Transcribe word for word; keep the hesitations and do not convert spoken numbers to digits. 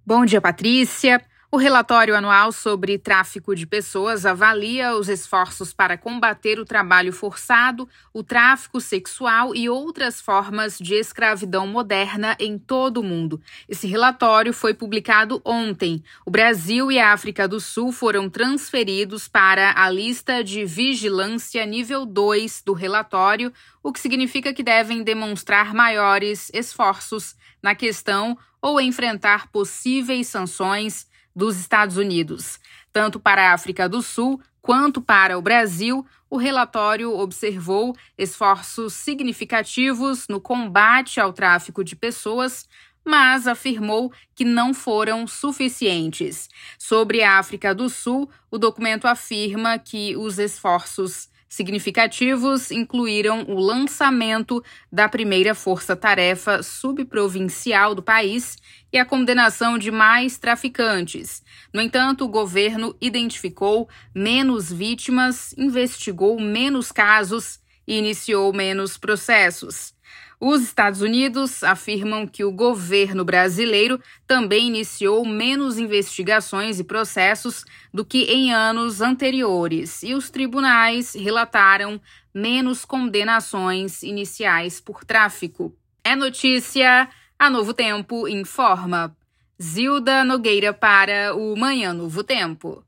Bom dia, Patrícia. O relatório anual sobre tráfico de pessoas avalia os esforços para combater o trabalho forçado, o tráfico sexual e outras formas de escravidão moderna em todo o mundo. Esse relatório foi publicado ontem. O Brasil e a África do Sul foram transferidos para a lista de vigilância nível dois do relatório, o que significa que devem demonstrar maiores esforços na questão ou enfrentar possíveis sanções dos Estados Unidos. Tanto para a África do Sul quanto para o Brasil, o relatório observou esforços significativos no combate ao tráfico de pessoas, mas afirmou que não foram suficientes. Sobre a África do Sul, o documento afirma que os esforços significativos incluíram o lançamento da primeira força-tarefa subprovincial do país e a condenação de mais traficantes. No entanto, o governo identificou menos vítimas, investigou menos casos e iniciou menos processos. Os Estados Unidos afirmam que o governo brasileiro também iniciou menos investigações e processos do que em anos anteriores, e os tribunais relataram menos condenações iniciais por tráfico. É notícia, a Novo Tempo informa. Zilda Nogueira para o Manhã Novo Tempo.